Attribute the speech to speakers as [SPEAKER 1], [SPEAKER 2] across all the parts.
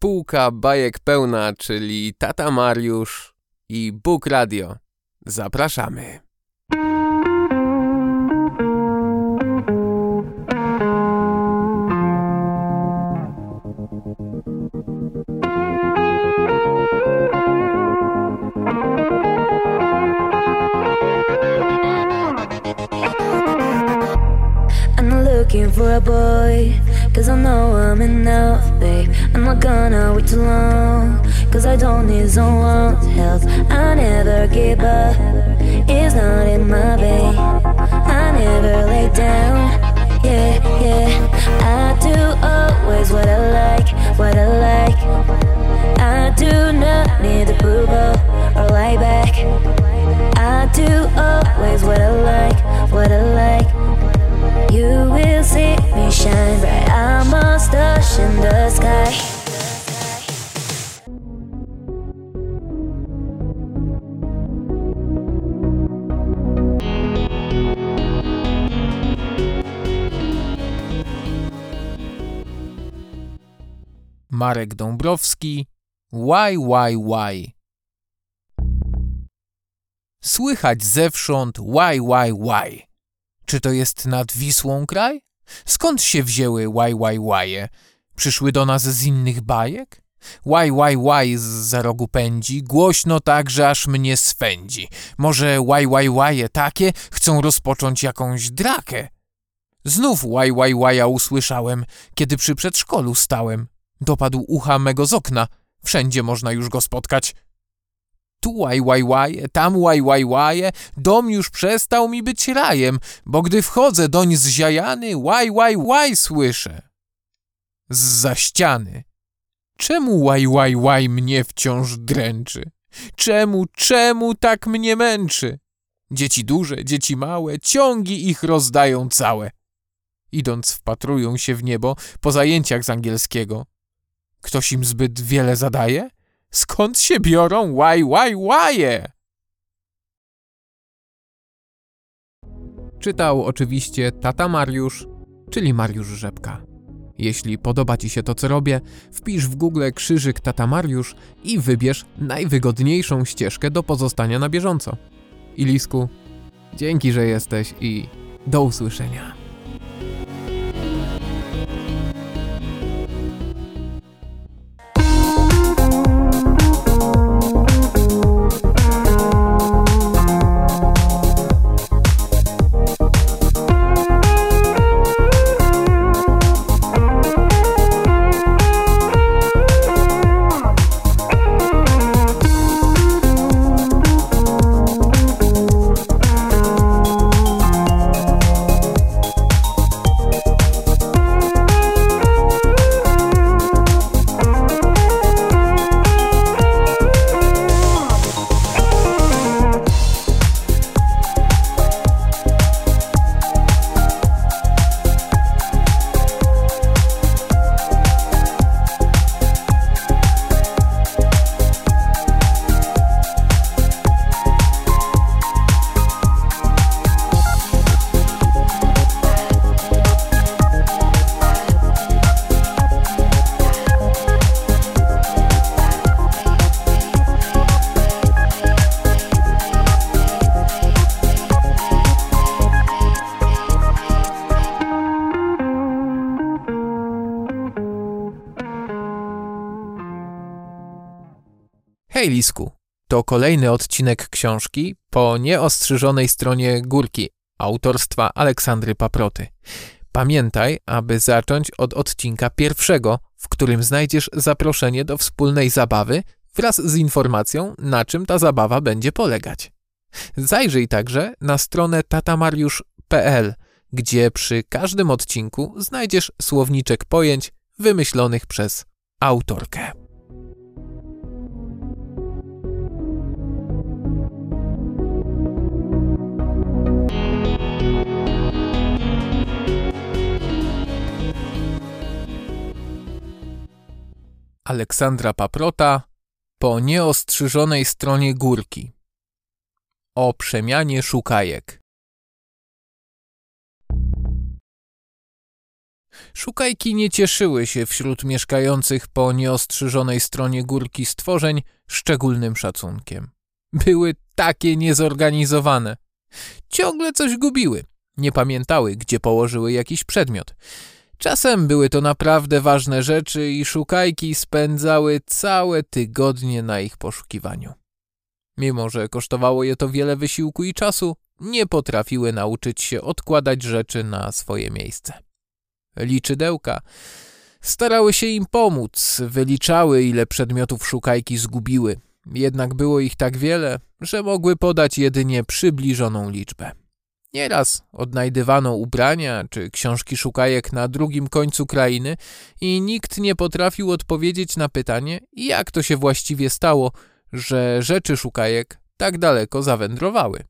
[SPEAKER 1] Półka bajek pełna, czyli tata Mariusz i Bóg Radio. Zapraszamy.
[SPEAKER 2] Looking for a boy, cause I know I'm enough, babe. I'm not gonna wait too long, cause I don't need someone's help. I never give up, it's not in my vein. I never lay down, yeah, yeah. I do always what I like, what I like. I do not need approval or lie back. I do always what I like, what I like. You will see me shine bright. I'm a star in the sky.
[SPEAKER 1] Marek Dąbrowski. Why? Słychać zewsząd why? Czy to jest nad Wisłą kraj? Skąd się wzięły why? Przyszły do nas z innych bajek? Why zza rogu pędzi, głośno tak, że aż mnie swędzi. Może why takie chcą rozpocząć jakąś drakę? Znów why usłyszałem, kiedy przy przedszkolu stałem. Dopadł ucha mego z okna, wszędzie można już go spotkać. Tu why, tam why, dom już przestał mi być rajem, bo gdy wchodzę doń zziajany, why słyszę. Zza ściany. Czemu why mnie wciąż dręczy? Czemu tak mnie męczy? Dzieci duże, dzieci małe, ciągi ich rozdają całe. Idąc wpatrują się w niebo po zajęciach z angielskiego. Ktoś im zbyt wiele zadaje? Skąd się biorą why? Czytał oczywiście tata Mariusz, czyli Mariusz Rzepka. Jeśli podoba Ci się to, co robię, wpisz w Google krzyżyk tata Mariusz i wybierz najwygodniejszą ścieżkę do pozostania na bieżąco. Ilisku, dzięki, że jesteś i do usłyszenia. Hej Lisku, to kolejny odcinek książki Po nieostrzyżonej stronie górki autorstwa Aleksandry Paproty. Pamiętaj, aby zacząć od odcinka pierwszego, w którym znajdziesz zaproszenie do wspólnej zabawy wraz z informacją, na czym ta zabawa będzie polegać. Zajrzyj także na stronę tatamariusz.pl, gdzie przy każdym odcinku znajdziesz słowniczek pojęć wymyślonych przez autorkę. Aleksandra Paprota Po nieostrzyżonej stronie górki. O przemianie szukajek. Szukajki nie cieszyły się wśród mieszkających po nieostrzyżonej stronie górki stworzeń szczególnym szacunkiem. Były takie niezorganizowane. Ciągle coś gubiły. Nie pamiętały, gdzie położyły jakiś przedmiot. Czasem były to naprawdę ważne rzeczy i szukajki spędzały całe tygodnie na ich poszukiwaniu. Mimo że kosztowało je to wiele wysiłku i czasu, nie potrafiły nauczyć się odkładać rzeczy na swoje miejsce. Liczydełka starały się im pomóc, wyliczały, ile przedmiotów szukajki zgubiły. Jednak było ich tak wiele, że mogły podać jedynie przybliżoną liczbę. Nieraz odnajdywano ubrania czy książki szukajek na drugim końcu krainy i nikt nie potrafił odpowiedzieć na pytanie, jak to się właściwie stało, że rzeczy szukajek tak daleko zawędrowały.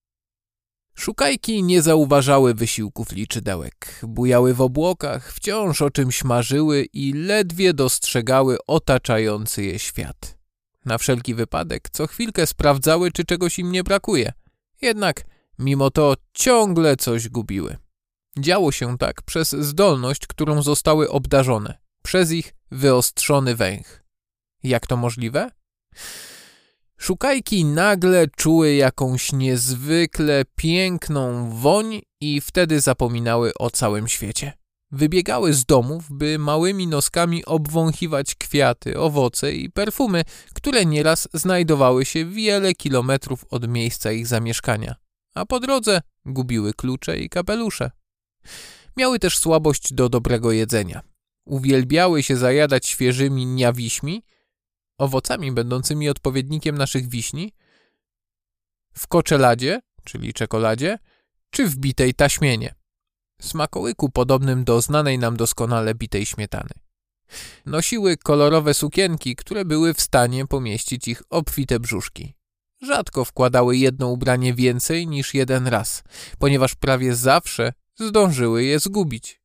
[SPEAKER 1] Szukajki nie zauważały wysiłków liczydełek, bujały w obłokach, wciąż o czymś marzyły i ledwie dostrzegały otaczający je świat. Na wszelki wypadek co chwilkę sprawdzały, czy czegoś im nie brakuje. Jednak mimo to ciągle coś gubiły. Działo się tak przez zdolność, którą zostały obdarzone, przez ich wyostrzony węch. Jak to możliwe? Szukajki nagle czuły jakąś niezwykle piękną woń i wtedy zapominały o całym świecie. Wybiegały z domów, by małymi noskami obwąchiwać kwiaty, owoce i perfumy, które nieraz znajdowały się wiele kilometrów od miejsca ich zamieszkania, a po drodze gubiły klucze i kapelusze. Miały też słabość do dobrego jedzenia. Uwielbiały się zajadać świeżymi niawiśmi, owocami będącymi odpowiednikiem naszych wiśni, w koczeladzie, czyli czekoladzie, czy w bitej taśmienie, smakołyku podobnym do znanej nam doskonale bitej śmietany. Nosiły kolorowe sukienki, które były w stanie pomieścić ich obfite brzuszki. Rzadko wkładały jedno ubranie więcej niż jeden raz, ponieważ prawie zawsze zdążyły je zgubić.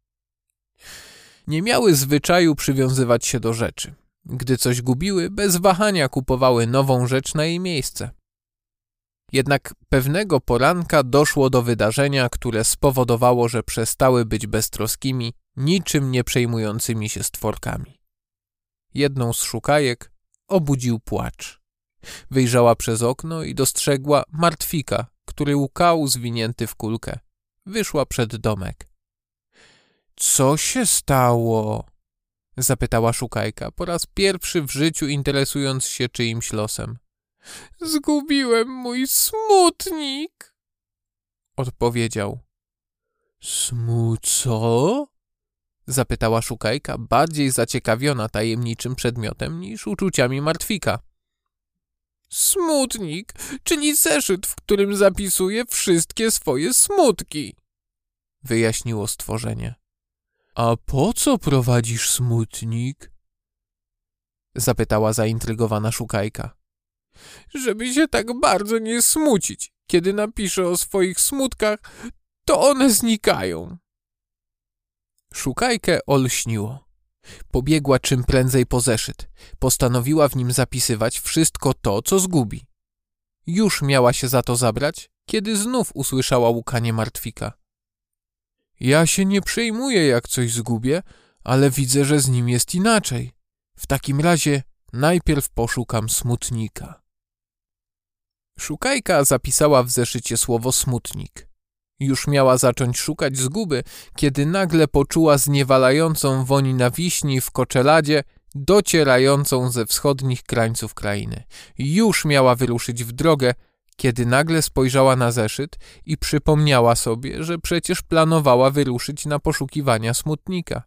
[SPEAKER 1] Nie miały zwyczaju przywiązywać się do rzeczy. Gdy coś gubiły, bez wahania kupowały nową rzecz na jej miejsce. Jednak pewnego poranka doszło do wydarzenia, które spowodowało, że przestały być beztroskimi, niczym nie przejmującymi się stworkami. Jedną z szukajek obudził płacz. Wyjrzała przez okno i dostrzegła martwika, który łkał zwinięty w kulkę. Wyszła przed domek. Co się stało? Zapytała szukajka, po raz pierwszy w życiu interesując się czyimś losem. Zgubiłem mój smutnik, odpowiedział. Co? Zapytała szukajka, bardziej zaciekawiona tajemniczym przedmiotem niż uczuciami martwika. Smutnik, czyli zeszyt, w którym zapisuję wszystkie swoje smutki, wyjaśniło stworzenie. A po co prowadzisz smutnik? Zapytała zaintrygowana szukajka. Żeby się tak bardzo nie smucić. Kiedy napiszę o swoich smutkach, to one znikają. Szukajkę olśniło. Pobiegła czym prędzej po zeszyt. Postanowiła w nim zapisywać wszystko to, co zgubi. Już miała się za to zabrać, kiedy znów usłyszała łkanie martwika. Ja się nie przejmuję, jak coś zgubię, ale widzę, że z nim jest inaczej. W takim razie najpierw poszukam smutnika. Szukajka zapisała w zeszycie słowo smutnik. Już miała zacząć szukać zguby, kiedy nagle poczuła zniewalającą woń na wiśni w koczeladzie, docierającą ze wschodnich krańców krainy. Już miała wyruszyć w drogę, kiedy nagle spojrzała na zeszyt i przypomniała sobie, że przecież planowała wyruszyć na poszukiwania smutnika.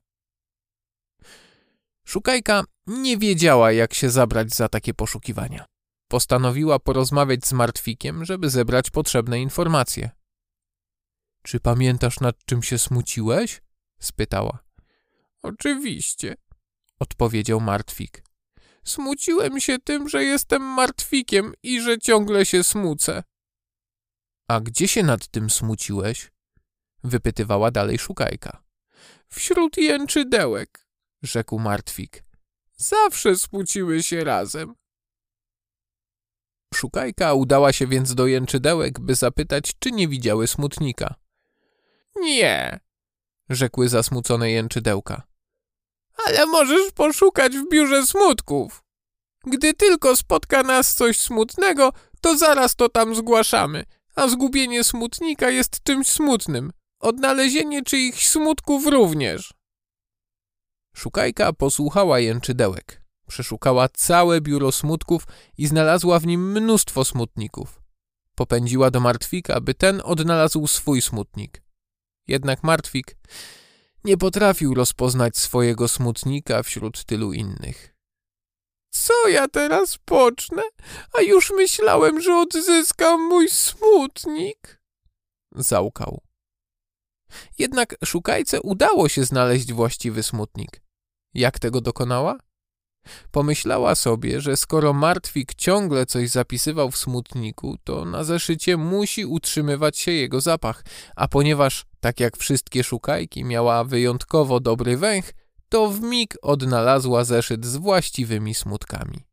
[SPEAKER 1] Szukajka nie wiedziała, jak się zabrać za takie poszukiwania. Postanowiła porozmawiać z martwikiem, żeby zebrać potrzebne informacje. Czy pamiętasz, nad czym się smuciłeś? Spytała. Oczywiście, odpowiedział martwik. Smuciłem się tym, że jestem martwikiem i że ciągle się smucę. A gdzie się nad tym smuciłeś? Wypytywała dalej szukajka. Wśród jęczydełek, rzekł martwik. Zawsze smuciły się razem. Szukajka udała się więc do jęczydełek, by zapytać, czy nie widziały smutnika. Nie, rzekły zasmucone jęczydełka. Ale możesz poszukać w biurze smutków. Gdy tylko spotka nas coś smutnego, to zaraz to tam zgłaszamy, a zgubienie smutnika jest czymś smutnym. Odnalezienie czyichś smutków również. Szukajka posłuchała jęczydełek. Przeszukała całe biuro smutków i znalazła w nim mnóstwo smutników. Popędziła do Martwika, by ten odnalazł swój smutnik. Jednak Martwik nie potrafił rozpoznać swojego smutnika wśród tylu innych. Co ja teraz pocznę? A już myślałem, że odzyskam mój smutnik. Załkał. Jednak szukajce udało się znaleźć właściwy smutnik. Jak tego dokonała? Pomyślała sobie, że skoro Martwik ciągle coś zapisywał w smutniku, to na zeszycie musi utrzymywać się jego zapach, a ponieważ, tak jak wszystkie szukajki, miała wyjątkowo dobry węch, to wmig odnalazła zeszyt z właściwymi smutkami.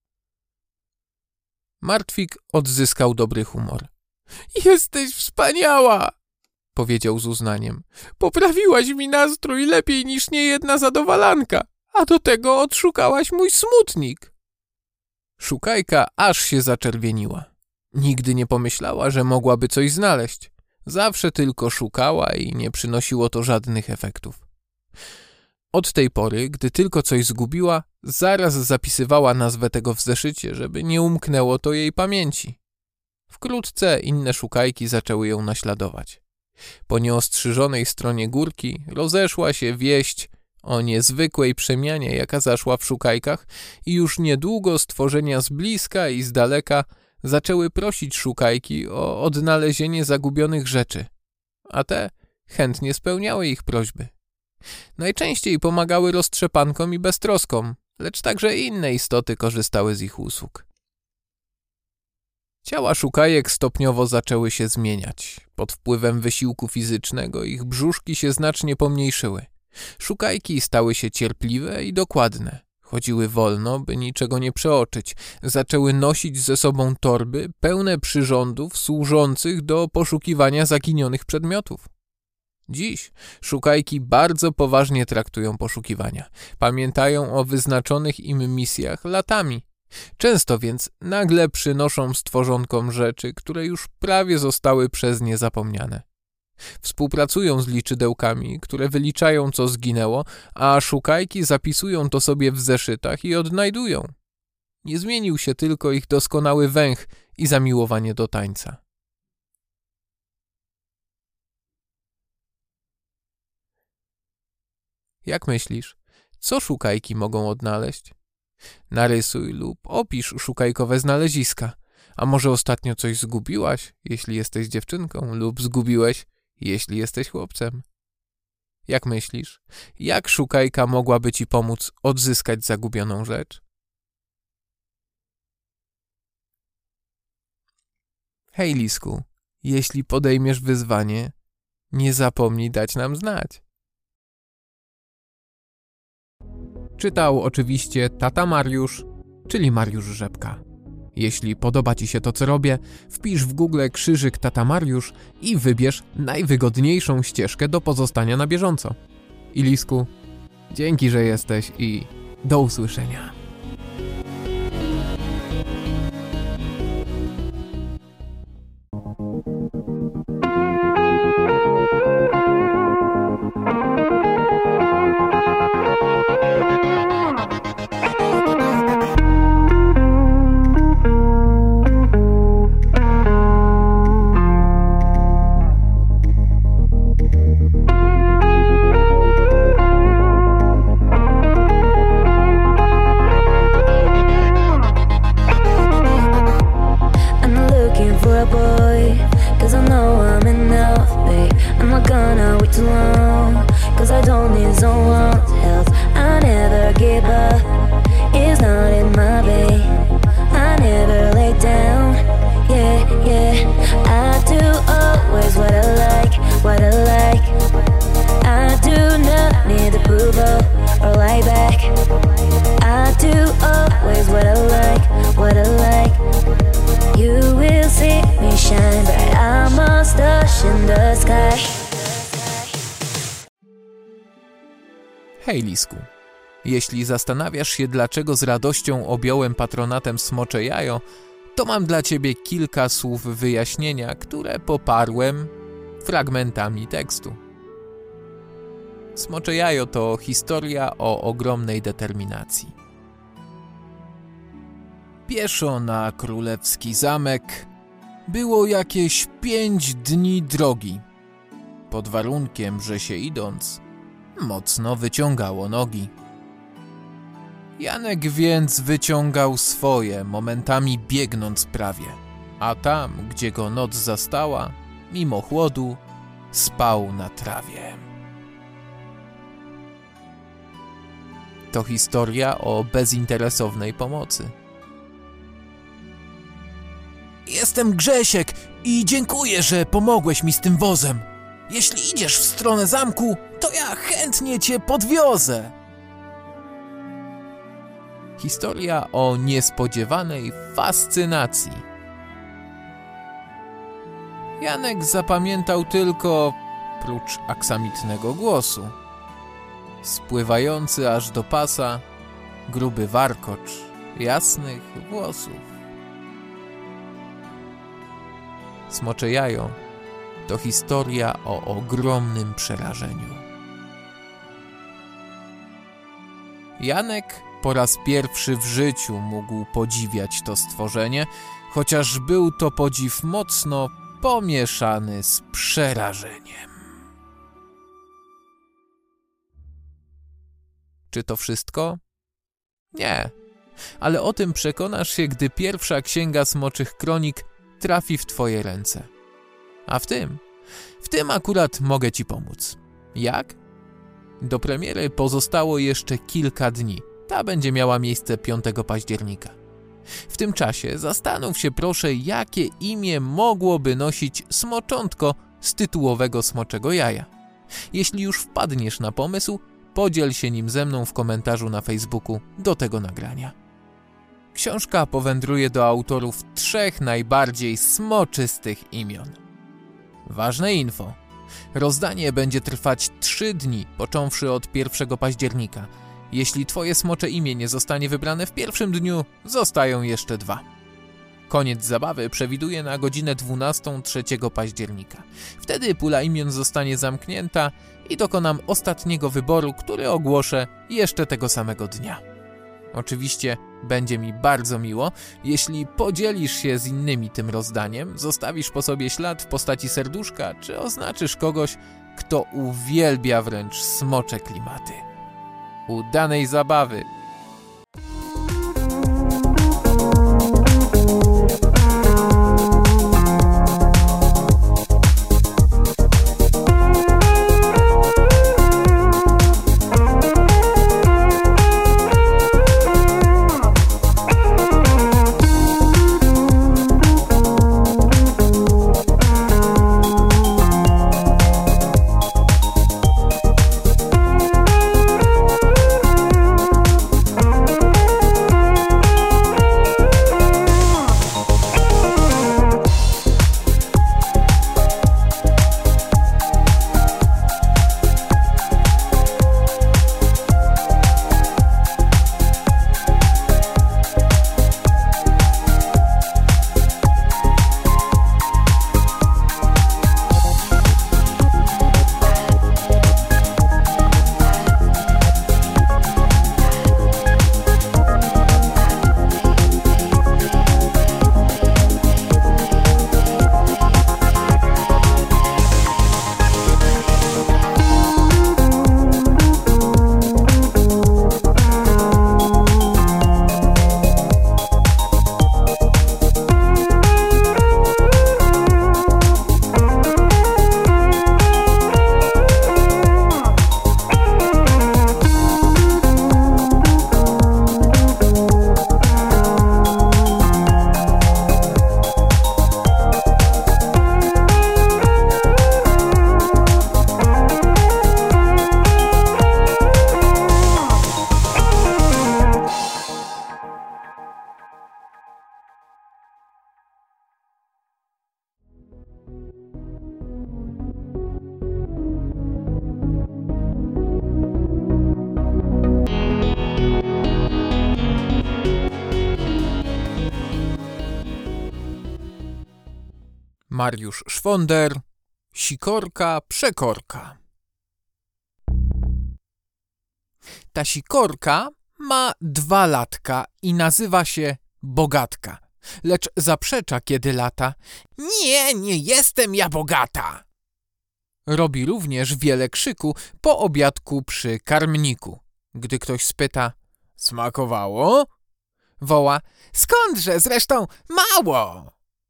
[SPEAKER 1] Martwik odzyskał dobry humor. Jesteś wspaniała! Powiedział z uznaniem. Poprawiłaś mi nastrój lepiej niż niejedna zadowalanka, a do tego odszukałaś mój smutnik. Szukajka aż się zaczerwieniła. Nigdy nie pomyślała, że mogłaby coś znaleźć. Zawsze tylko szukała i nie przynosiło to żadnych efektów. Od tej pory, gdy tylko coś zgubiła, zaraz zapisywała nazwę tego w zeszycie, żeby nie umknęło to jej pamięci. Wkrótce inne szukajki zaczęły ją naśladować. Po nieostrzyżonej stronie górki rozeszła się wieść o niezwykłej przemianie, jaka zaszła w szukajkach i już niedługo stworzenia z bliska i z daleka zaczęły prosić szukajki o odnalezienie zagubionych rzeczy, a te chętnie spełniały ich prośby. Najczęściej pomagały roztrzepankom i beztroskom, lecz także inne istoty korzystały z ich usług. Ciała szukajek stopniowo zaczęły się zmieniać. Pod wpływem wysiłku fizycznego ich brzuszki się znacznie pomniejszyły. Szukajki stały się cierpliwe i dokładne. Chodziły wolno, by niczego nie przeoczyć. Zaczęły nosić ze sobą torby pełne przyrządów służących do poszukiwania zaginionych przedmiotów. Dziś szukajki bardzo poważnie traktują poszukiwania. Pamiętają o wyznaczonych im misjach latami. Często więc nagle przynoszą stworzonkom rzeczy, które już prawie zostały przez nie zapomniane. Współpracują z liczydełkami, które wyliczają, co zginęło, a szukajki zapisują to sobie w zeszytach i odnajdują. Nie zmienił się tylko ich doskonały węch i zamiłowanie do tańca. Jak myślisz, co szukajki mogą odnaleźć? Narysuj lub opisz szukajkowe znaleziska. A może ostatnio coś zgubiłaś, jeśli jesteś dziewczynką, lub zgubiłeś, jeśli jesteś chłopcem? Jak myślisz, jak szukajka mogłaby ci pomóc odzyskać zagubioną rzecz? Hej, Lisku, jeśli podejmiesz wyzwanie, nie zapomnij dać nam znać. Czytał oczywiście tata Mariusz, czyli Mariusz Rzepka. Jeśli podoba ci się to, co robię, wpisz w Google krzyżyk tata Mariusz i wybierz najwygodniejszą ścieżkę do pozostania na bieżąco. I Lisku, dzięki, że jesteś i do usłyszenia.
[SPEAKER 2] Shine bright, I'm a star in the sky.
[SPEAKER 1] Hej Lisku, jeśli zastanawiasz się, dlaczego z radością objąłem patronatem Smocze Jajo, to mam dla ciebie kilka słów wyjaśnienia, które poparłem fragmentami tekstu. Smocze Jajo to historia o ogromnej determinacji. Pieszo na królewski zamek było jakieś 5 dni drogi, pod warunkiem, że się idąc mocno wyciągało nogi. Janek więc wyciągał swoje, momentami biegnąc prawie, a tam, gdzie go noc zastała, mimo chłodu, spał na trawie. To historia o bezinteresownej pomocy. Jestem Grzesiek i dziękuję, że pomogłeś mi z tym wozem. Jeśli idziesz w stronę zamku, to ja chętnie cię podwiozę. Historia o niespodziewanej fascynacji. Janek zapamiętał tylko, prócz aksamitnego głosu, spływający aż do pasa, gruby warkocz jasnych włosów. Smocze Jajo to historia o ogromnym przerażeniu. Janek po raz pierwszy w życiu mógł podziwiać to stworzenie, chociaż był to podziw mocno pomieszany z przerażeniem. Czy to wszystko? Nie, ale o tym przekonasz się, gdy pierwsza księga Smoczych Kronik trafi w twoje ręce. A w tym akurat mogę ci pomóc. Jak? Do premiery pozostało jeszcze kilka dni. Ta będzie miała miejsce 5 października. W tym czasie zastanów się proszę, jakie imię mogłoby nosić smoczątko z tytułowego Smoczego Jaja. Jeśli już wpadniesz na pomysł, podziel się nim ze mną w komentarzu na Facebooku do tego nagrania. Książka powędruje do autorów 3 najbardziej smoczystych imion. Ważne info. Rozdanie będzie trwać 3 dni, począwszy od 1 października. Jeśli twoje smocze imię nie zostanie wybrane w pierwszym dniu, zostają jeszcze 2. Koniec zabawy przewiduję na godzinę 12 3 października. Wtedy pula imion zostanie zamknięta i dokonam ostatniego wyboru, który ogłoszę jeszcze tego samego dnia. Oczywiście będzie mi bardzo miło, jeśli podzielisz się z innymi tym rozdaniem, zostawisz po sobie ślad w postaci serduszka, czy oznaczysz kogoś, kto uwielbia wręcz smocze klimaty. Udanej zabawy! Mariusz Szwonder, Sikorka Przekorka. Ta Sikorka ma 2 latka i nazywa się Bogatka, lecz zaprzecza, kiedy lata. Nie jestem ja bogata! Robi również wiele krzyku po obiadku przy karmniku. Gdy ktoś spyta, smakowało? Woła, skądże, zresztą mało!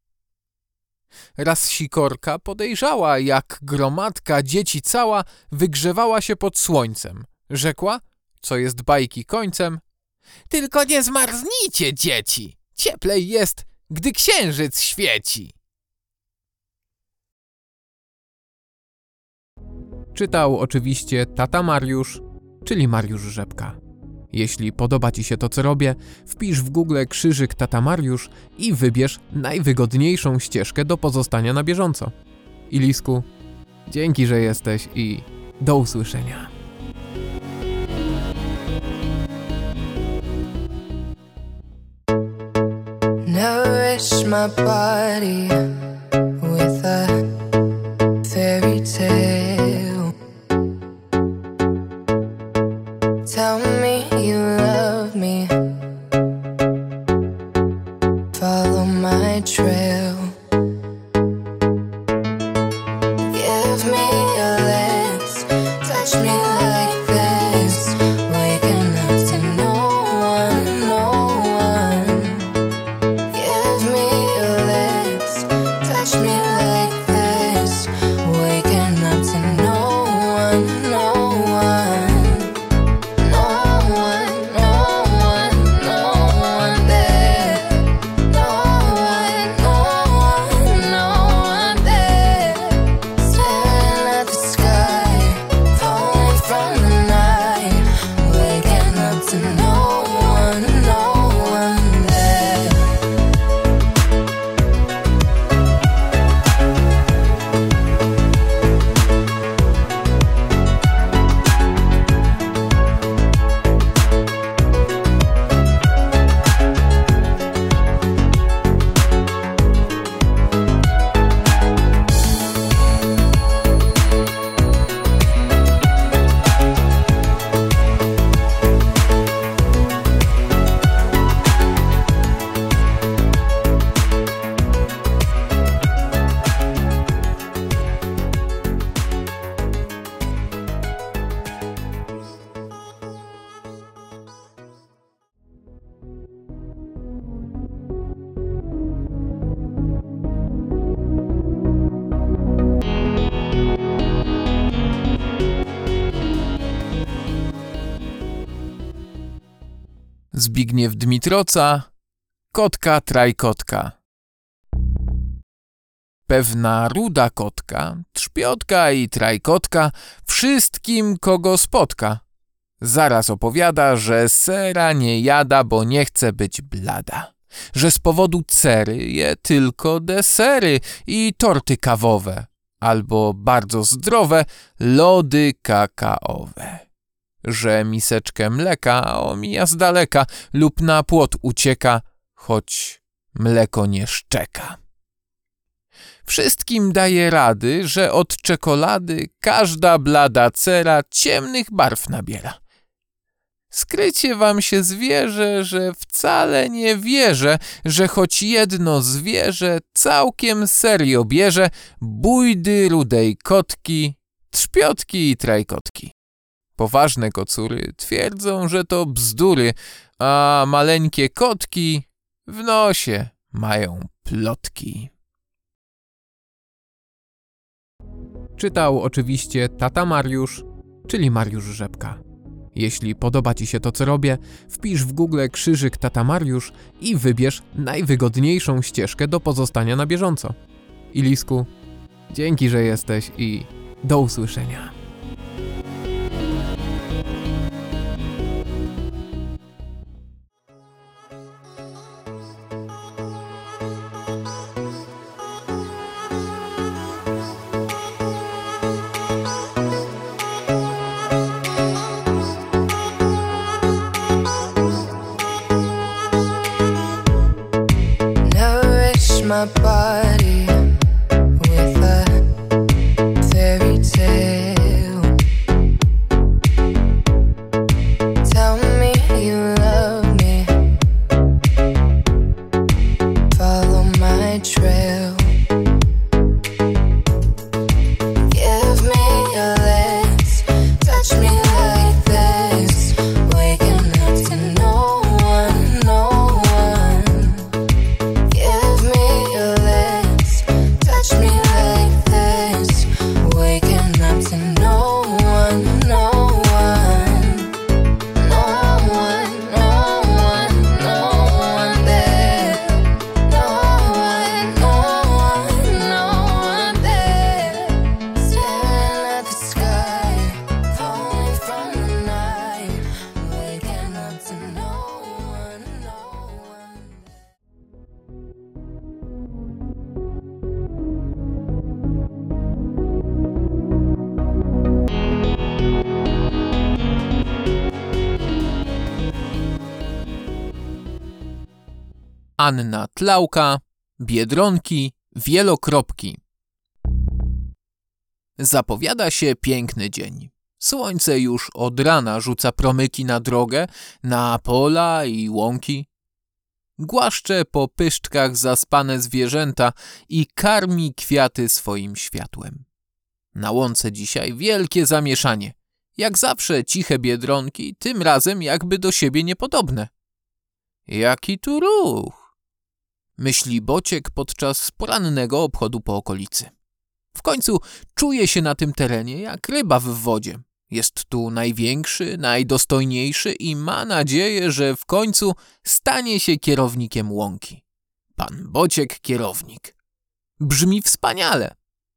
[SPEAKER 1] Raz Sikorka podejrzała, jak gromadka dzieci cała wygrzewała się pod słońcem. Rzekła, co jest bajki końcem, tylko nie zmarznijcie, dzieci! Cieplej jest, gdy księżyc świeci! Czytał oczywiście tata Mariusz, czyli Mariusz Rzepka. Jeśli podoba Ci się to, co robię, wpisz w Google krzyżyk tata Mariusz i wybierz najwygodniejszą ścieżkę do pozostania na bieżąco. Ilisku, dzięki, że jesteś i do usłyszenia.
[SPEAKER 3] Nourish my body with a fairy tale. Tell me you love me. Follow my trail. Give me your lips. Touch me like this. Waking up to no one, no one. Give me your lips. Touch me like this. Waking up to no one, no one.
[SPEAKER 1] Zbigniew Dmitroca, Kotka Trajkotka. Pewna ruda kotka, trzpiotka i trajkotka wszystkim, kogo spotka, zaraz opowiada, że sera nie jada, bo nie chce być blada, że z powodu cery je tylko desery i torty kawowe, albo bardzo zdrowe lody kakaowe, że miseczkę mleka omija z daleka lub na płot ucieka, choć mleko nie szczeka. Wszystkim daje rady, że od czekolady każda blada cera ciemnych barw nabiera. Skrycie wam się zwierzę, że wcale nie wierzę, że choć jedno zwierzę całkiem serio bierze bujdy rudej kotki, trzpiotki i trajkotki. Poważne kocury twierdzą, że to bzdury, a maleńkie kotki w nosie mają plotki. Czytał oczywiście tata Mariusz, czyli Mariusz Rzepka. Jeśli podoba Ci się to, co robię, wpisz w Google krzyżyk tata Mariusz i wybierz najwygodniejszą ścieżkę do pozostania na bieżąco. Ilisku, dzięki, że jesteś i do usłyszenia.
[SPEAKER 3] My body
[SPEAKER 1] Anna Tlauka, Biedronki, Wielokropki. Zapowiada się piękny dzień. Słońce już od rana rzuca promyki na drogę, na pola i łąki. Głaszcze po pyszczkach zaspane zwierzęta i karmi kwiaty swoim światłem. Na łące dzisiaj wielkie zamieszanie. Jak zawsze ciche biedronki, tym razem jakby do siebie niepodobne. Jaki tu ruch? Myśli Bociek podczas porannego obchodu po okolicy. W końcu czuje się na tym terenie jak ryba w wodzie. Jest tu największy, najdostojniejszy i ma nadzieję, że w końcu stanie się kierownikiem łąki. Pan Bociek kierownik. Brzmi wspaniale.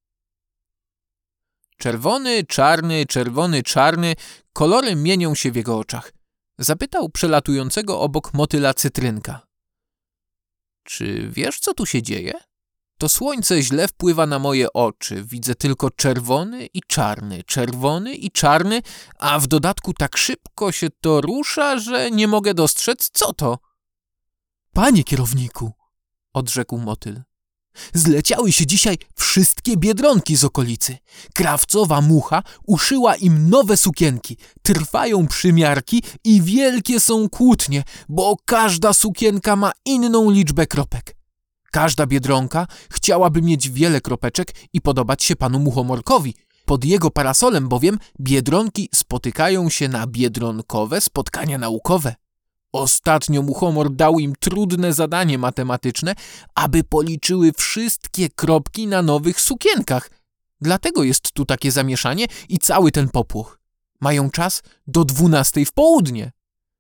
[SPEAKER 1] Czerwony, czarny, kolory mienią się w jego oczach. Zapytał przelatującego obok motyla Cytrynka. Czy wiesz, co tu się dzieje? To słońce źle wpływa na moje oczy. Widzę tylko czerwony i czarny, a w dodatku tak szybko się to rusza, że nie mogę dostrzec, co to. Panie kierowniku, odrzekł motyl, zleciały się dzisiaj wszystkie biedronki z okolicy. Krawcowa mucha uszyła im nowe sukienki. Trwają przymiarki i wielkie są kłótnie, bo każda sukienka ma inną liczbę kropek. Każda biedronka chciałaby mieć wiele kropeczek i podobać się panu Muchomorkowi. Pod jego parasolem bowiem biedronki spotykają się na biedronkowe spotkania naukowe. Ostatnio Muchomor dał im trudne zadanie matematyczne, aby policzyły wszystkie kropki na nowych sukienkach. Dlatego jest tu takie zamieszanie i cały ten popłoch. Mają czas do 12 w południe.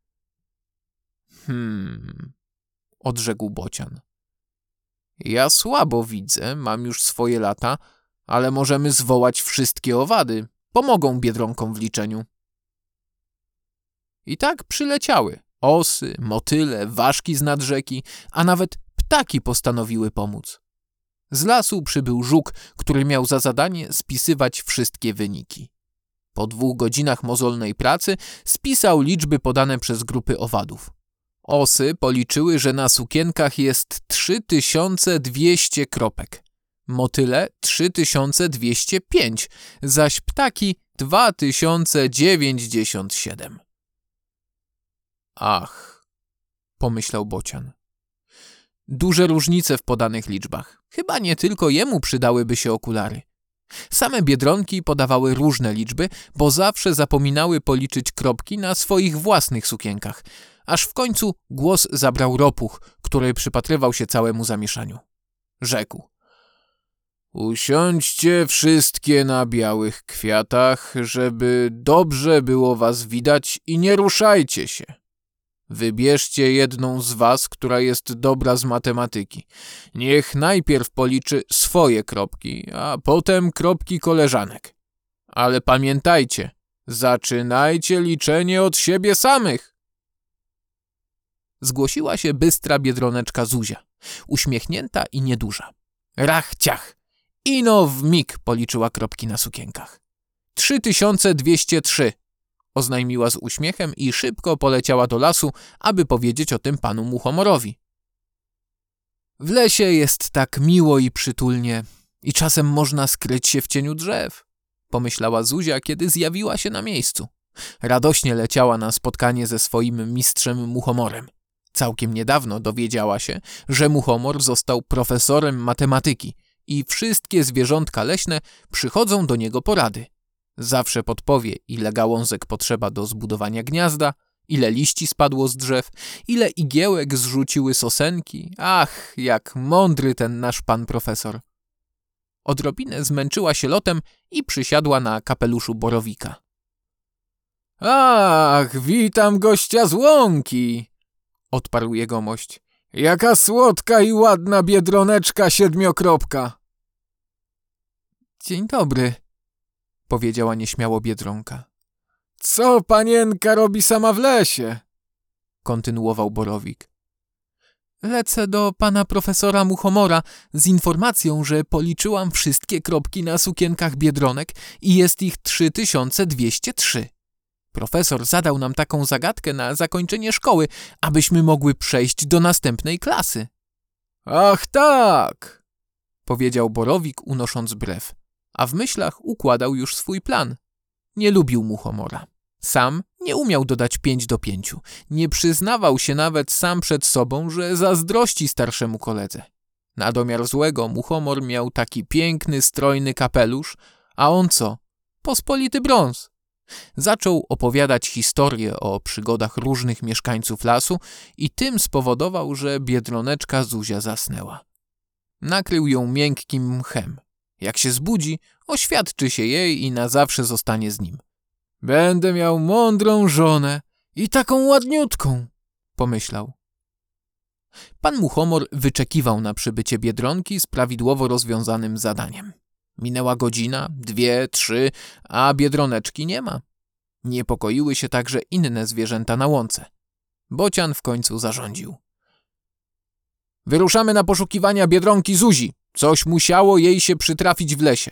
[SPEAKER 1] Odrzekł Bocian. Ja słabo widzę, mam już swoje lata, ale możemy zwołać wszystkie owady. Pomogą biedronkom w liczeniu. I tak przyleciały. Osy, motyle, ważki z nad rzeki, a nawet ptaki postanowiły pomóc. Z lasu przybył żuk, który miał za zadanie spisywać wszystkie wyniki. Po 2 godzinach mozolnej pracy spisał liczby podane przez grupy owadów. Osy policzyły, że na sukienkach jest 3200 kropek, motyle 3205, zaś ptaki 2097. Ach, pomyślał Bocian. Duże różnice w podanych liczbach. Chyba nie tylko jemu przydałyby się okulary. Same biedronki podawały różne liczby, bo zawsze zapominały policzyć kropki na swoich własnych sukienkach. Aż w końcu głos zabrał Ropuch, który przypatrywał się całemu zamieszaniu. Rzekł. Usiądźcie wszystkie na białych kwiatach, żeby dobrze było was widać i nie ruszajcie się. Wybierzcie jedną z was, która jest dobra z matematyki. Niech najpierw policzy swoje kropki, a potem kropki koleżanek. Ale pamiętajcie, zaczynajcie liczenie od siebie samych. Zgłosiła się bystra biedroneczka Zuzia, uśmiechnięta i nieduża. Rach, ciach! Ino w mig policzyła kropki na sukienkach. 3203, oznajmiła z uśmiechem i szybko poleciała do lasu, aby powiedzieć o tym panu Muchomorowi. W lesie jest tak miło i przytulnie i czasem można skryć się w cieniu drzew, pomyślała Zuzia, kiedy zjawiła się na miejscu. Radośnie leciała na spotkanie ze swoim mistrzem Muchomorem. Całkiem niedawno dowiedziała się, że Muchomor został profesorem matematyki i wszystkie zwierzątka leśne przychodzą do niego po rady. Zawsze podpowie, ile gałązek potrzeba do zbudowania gniazda, ile liści spadło z drzew, ile igiełek zrzuciły sosenki. Ach, jak mądry ten nasz pan profesor. Odrobinę zmęczyła się lotem i przysiadła na kapeluszu borowika. Ach, witam gościa z łąki, odparł jegomość. Jaka słodka i ładna biedroneczka siedmiokropka. Dzień dobry, powiedziała nieśmiało biedronka. Co panienka robi sama w lesie? Kontynuował borowik. Lecę do pana profesora Muchomora z informacją, że policzyłam wszystkie kropki na sukienkach biedronek i jest ich 3203. Profesor zadał nam taką zagadkę na zakończenie szkoły, abyśmy mogły przejść do następnej klasy. Ach tak, powiedział Borowik, unosząc brew, a w myślach układał już swój plan. Nie lubił Muchomora. Sam nie umiał dodać 5 do 5. Nie przyznawał się nawet sam przed sobą, że zazdrości starszemu koledze. Na domiar złego Muchomor miał taki piękny, strojny kapelusz, a on co? Pospolity brąz. Zaczął opowiadać historię o przygodach różnych mieszkańców lasu i tym spowodował, że Biedroneczka Zuzia zasnęła. Nakrył ją miękkim mchem. Jak się zbudzi, oświadczy się jej i na zawsze zostanie z nim. Będę miał mądrą żonę i taką ładniutką, pomyślał. Pan Muchomor wyczekiwał na przybycie Biedronki z prawidłowo rozwiązanym zadaniem. Minęła godzina, 2, 3, a Biedroneczki nie ma. Niepokoiły się także inne zwierzęta na łące. Bocian w końcu zarządził. Wyruszamy na poszukiwania Biedronki Zuzi. Coś musiało jej się przytrafić w lesie.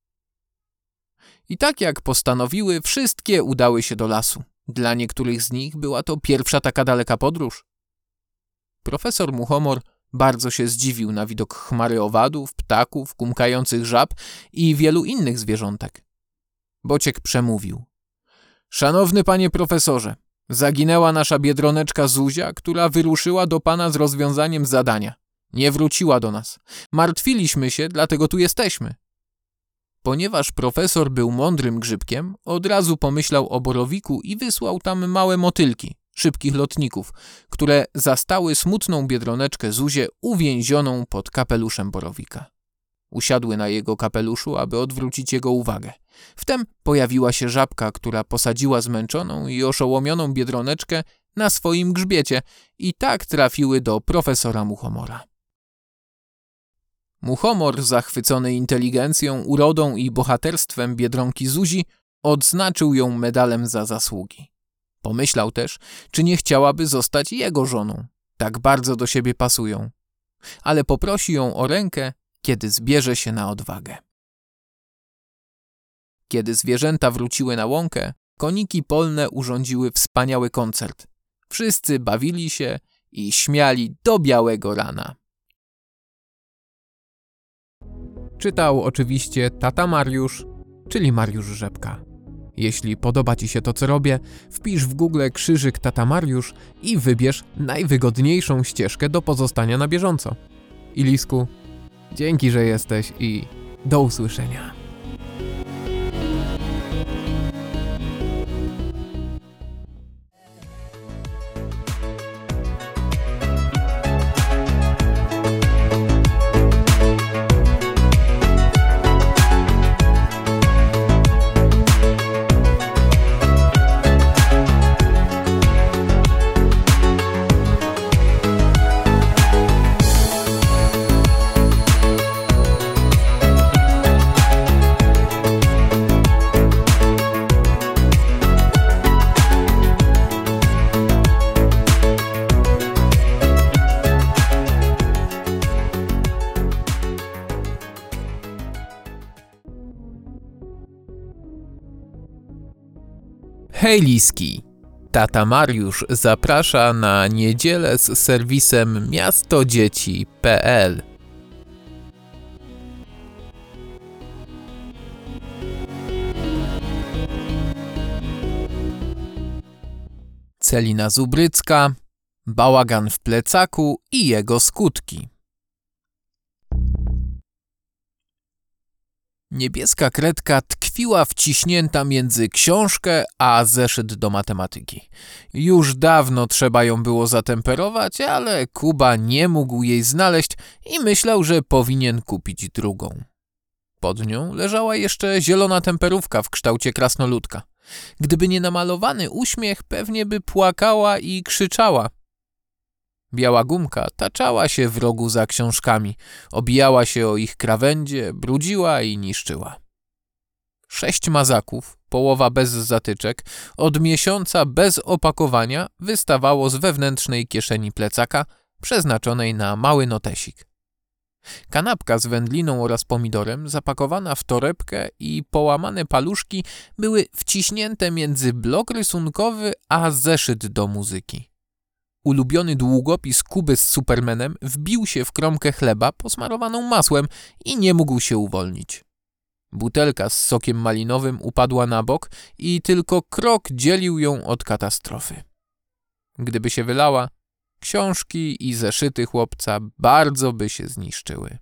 [SPEAKER 1] I tak jak postanowiły, wszystkie udały się do lasu. Dla niektórych z nich była to pierwsza taka daleka podróż. Profesor Muchomor bardzo się zdziwił na widok chmary owadów, ptaków, kumkających żab i wielu innych zwierzątek. Bociek przemówił. Szanowny panie profesorze, zaginęła nasza Biedroneczka Zuzia, która wyruszyła do pana z rozwiązaniem zadania. Nie wróciła do nas. Martwiliśmy się, dlatego tu jesteśmy. Ponieważ profesor był mądrym grzybkiem, od razu pomyślał o Borowiku i wysłał tam małe motylki, szybkich lotników, które zastały smutną Biedroneczkę Zuzię uwięzioną pod kapeluszem Borowika. Usiadły na jego kapeluszu, aby odwrócić jego uwagę. Wtem pojawiła się żabka, która posadziła zmęczoną i oszołomioną Biedroneczkę na swoim grzbiecie i tak trafiły do profesora Muchomora. Muchomor, zachwycony inteligencją, urodą i bohaterstwem Biedronki Zuzi, odznaczył ją medalem za zasługi. Pomyślał też, czy nie chciałaby zostać jego żoną. Tak bardzo do siebie pasują. Ale poprosi ją o rękę, kiedy zbierze się na odwagę. Kiedy zwierzęta wróciły na łąkę, koniki polne urządziły wspaniały koncert. Wszyscy bawili się i śmiali do białego rana. Czytał oczywiście tata Mariusz, czyli Mariusz Rzepka. Jeśli podoba ci się to, co robię, wpisz w Google krzyżyk tata Mariusz i wybierz najwygodniejszą ścieżkę do pozostania na bieżąco. Ilisku, dzięki, że jesteś i do usłyszenia. Hej Liski! Tata Mariusz zaprasza na niedzielę z serwisem miastodzieci.pl. Celina Zubrycka, bałagan w plecaku i jego skutki. Niebieska kredka tkwiła wciśnięta między książkę a zeszyt do matematyki. Już dawno trzeba ją było zatemperować, ale Kuba nie mógł jej znaleźć i myślał, że powinien kupić drugą. Pod nią leżała jeszcze zielona temperówka w kształcie krasnoludka. Gdyby nie namalowany uśmiech, pewnie by płakała i krzyczała. Biała gumka taczała się w rogu za książkami, obijała się o ich krawędzie, brudziła i niszczyła. 6 mazaków, połowa bez zatyczek, od miesiąca bez opakowania wystawało z wewnętrznej kieszeni plecaka, przeznaczonej na mały notesik. Kanapka z wędliną oraz pomidorem, zapakowana w torebkę i połamane paluszki były wciśnięte między blok rysunkowy a zeszyt do muzyki. Ulubiony długopis Kuby z Supermanem wbił się w kromkę chleba posmarowaną masłem i nie mógł się uwolnić. Butelka z sokiem malinowym upadła na bok i tylko krok dzielił ją od katastrofy. Gdyby się wylała, książki i zeszyty chłopca bardzo by się zniszczyły.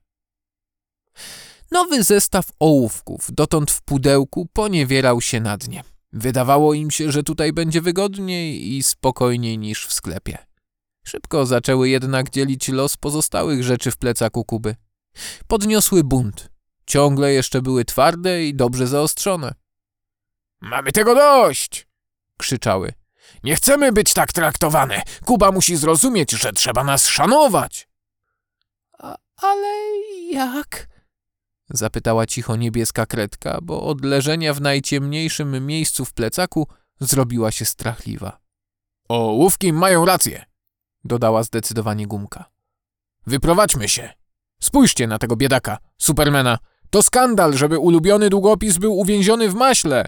[SPEAKER 1] Nowy zestaw ołówków, dotąd w pudełku, poniewierał się na dnie. Wydawało im się, że tutaj będzie wygodniej i spokojniej niż w sklepie. Szybko zaczęły jednak dzielić los pozostałych rzeczy w plecaku Kuby. Podniosły bunt. Ciągle jeszcze były twarde i dobrze zaostrzone. Mamy tego dość! Krzyczały. Nie chcemy być tak traktowane. Kuba musi zrozumieć, że trzeba nas szanować. Ale jak? Zapytała cicho niebieska kredka, bo od leżenia w najciemniejszym miejscu w plecaku zrobiła się strachliwa. Ołówki mają rację, dodała zdecydowanie Gumka. Wyprowadźmy się. Spójrzcie na tego biedaka, Supermana. To skandal, żeby ulubiony długopis był uwięziony w maśle.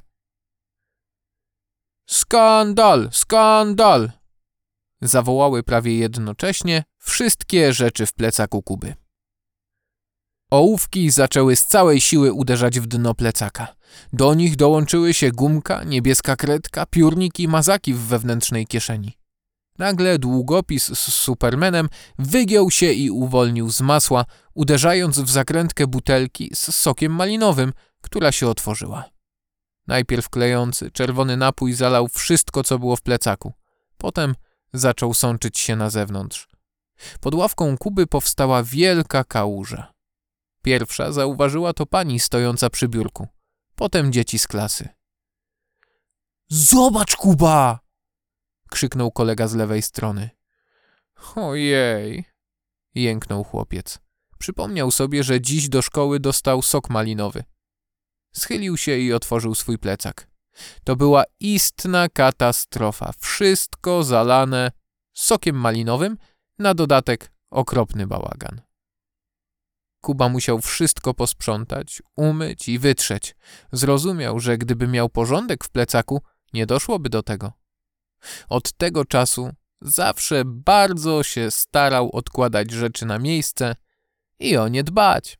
[SPEAKER 1] Skandal, skandal! Zawołały prawie jednocześnie wszystkie rzeczy w plecaku Kuby. Ołówki zaczęły z całej siły uderzać w dno plecaka. Do nich dołączyły się Gumka, niebieska kredka, piórnik i mazaki w wewnętrznej kieszeni. Nagle długopis z Supermanem wygiął się i uwolnił z masła, uderzając w zakrętkę butelki z sokiem malinowym, która się otworzyła. Najpierw klejący, czerwony napój zalał wszystko, co było w plecaku. Potem zaczął sączyć się na zewnątrz. Pod ławką Kuby powstała wielka kałuża. Pierwsza zauważyła to pani stojąca przy biurku. Potem dzieci z klasy. Zobacz, Kuba! Krzyknął kolega z lewej strony. Ojej! Jęknął chłopiec. Przypomniał sobie, że dziś do szkoły dostał sok malinowy. Schylił się i otworzył swój plecak. To była istna katastrofa. Wszystko zalane sokiem malinowym, na dodatek okropny bałagan. Kuba musiał wszystko posprzątać, umyć i wytrzeć. Zrozumiał, że gdyby miał porządek w plecaku, nie doszłoby do tego. Od tego czasu zawsze bardzo się starał odkładać rzeczy na miejsce i o nie dbać.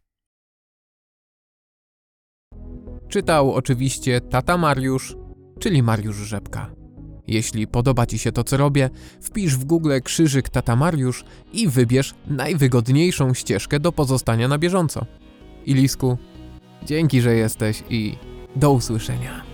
[SPEAKER 1] Czytał oczywiście tata Mariusz, czyli Mariusz Rzepka. Jeśli podoba Ci się to, co robię, wpisz w Google krzyżyk tata Mariusz i wybierz najwygodniejszą ścieżkę do pozostania na bieżąco. Ilisku, dzięki, że jesteś i do usłyszenia.